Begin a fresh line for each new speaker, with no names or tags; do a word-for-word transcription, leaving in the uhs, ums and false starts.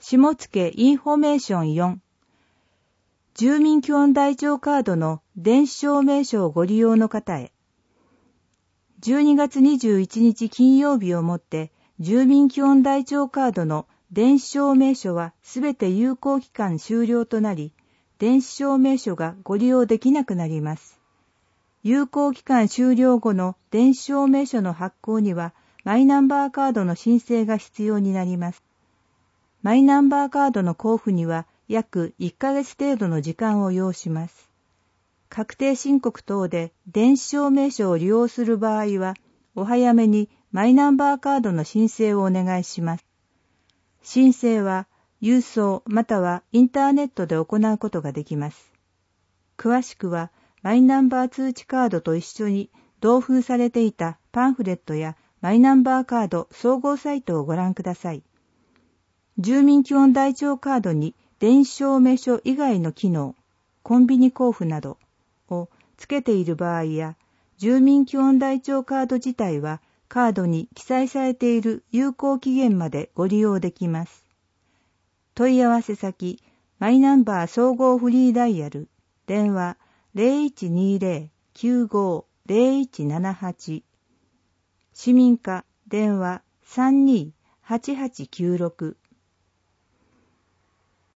下野インフォメーションよん。住民基本台帳カードの電子証明書をご利用の方へ。じゅうにがつにじゅういちにち金曜日をもって住民基本台帳カードの電子証明書はすべて有効期間終了となり、電子証明書がご利用できなくなります。有効期間終了後の電子証明書の発行にはマイナンバーカードの申請が必要になります。マイナンバーカードの交付には約いっかげつ程度の時間を要します。確定申告等で電子証明書を利用する場合は、お早めにマイナンバーカードの申請をお願いします。申請は郵送またはインターネットで行うことができます。詳しくはマイナンバー通知カードと一緒に同封されていたパンフレットやマイナンバーカード総合サイトをご覧ください。住民基本台帳カードに電子証明書以外の機能、コンビニ交付などをつけている場合や、住民基本台帳カード自体はカードに記載されている有効期限までご利用できます。問い合わせ先、マイナンバー総合フリーダイヤル、電話 ゼロいちにゼロ きゅうご ゼロいちななはち、市民課電話 さんにーはちはちきゅうろく